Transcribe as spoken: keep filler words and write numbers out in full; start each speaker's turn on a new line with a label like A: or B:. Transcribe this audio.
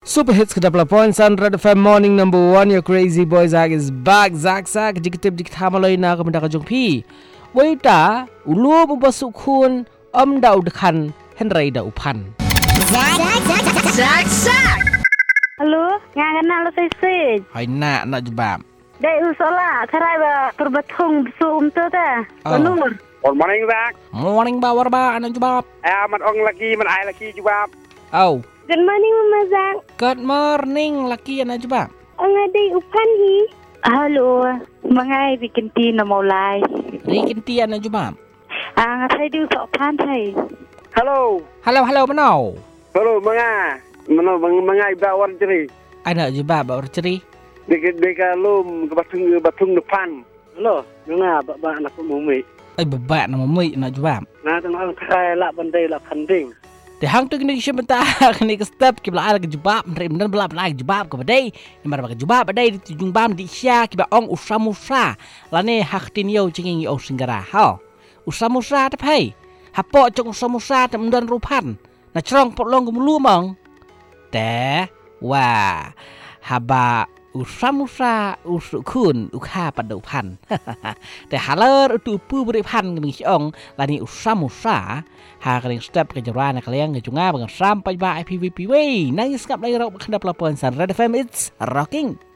A: Super hits ke double point Sunred F M morning number one. Your crazy boy Zach is back. Zach Zach jika tip jika hamalai na kemendak kajong pi. Waita ulu bubasuk kun om da udkan Henry da upan.
B: Zach Zach Zach.
C: Halo, yang kenal saya sih.
A: Hai nak nak jebab.
C: Dari usola, cerai ba perbatung sum tu ta. Penur.
D: Good morning, Zach.
A: Morning ba warba anak jebab.
D: Ah, man ong lagi, man ai lagi jawab.
A: Oh.
C: Good morning, Mama Zach.
A: Good morning laki anak jebab.
C: Ang ada upan hi. Halo, mangai bikin ti na maulai.
A: Rikin ti anak jebab.
C: Ang saya di usok pan saya.
D: Hello.
A: Hello hello menau.
D: Hello, manga. Mano mangai ba wan jeri.
A: Anak jebab ba ceri.
D: Deka deka lum ke batung batung depan. Hello, manga ba ba anak mumi.
A: Ai bebak nama mui anak jebab.
D: Na tengah kai lak bandai lak panding.
A: Di hang tu kini siapa kini ke step kita belah ke jebab, mereka benar belah belah jebab ke badai, yang mana ke jebab badai di tujung bam di Asia kita ong usamusa, lane hak tinio cingin o singgara, ha, usamusa tapi, hapo cong usamusa tak mendan rupan, na cerong potlong gemulumang, teh, wah, haba usamusa usukun ukha pada upan, teh haler itu pu beripan kini ong, lani usamusa. Hakaling step ke jalan kalian ke junga dengan sampai ba I P V P way. Nangis kap lagi rok kendap laporan Sunred F M, it's rocking.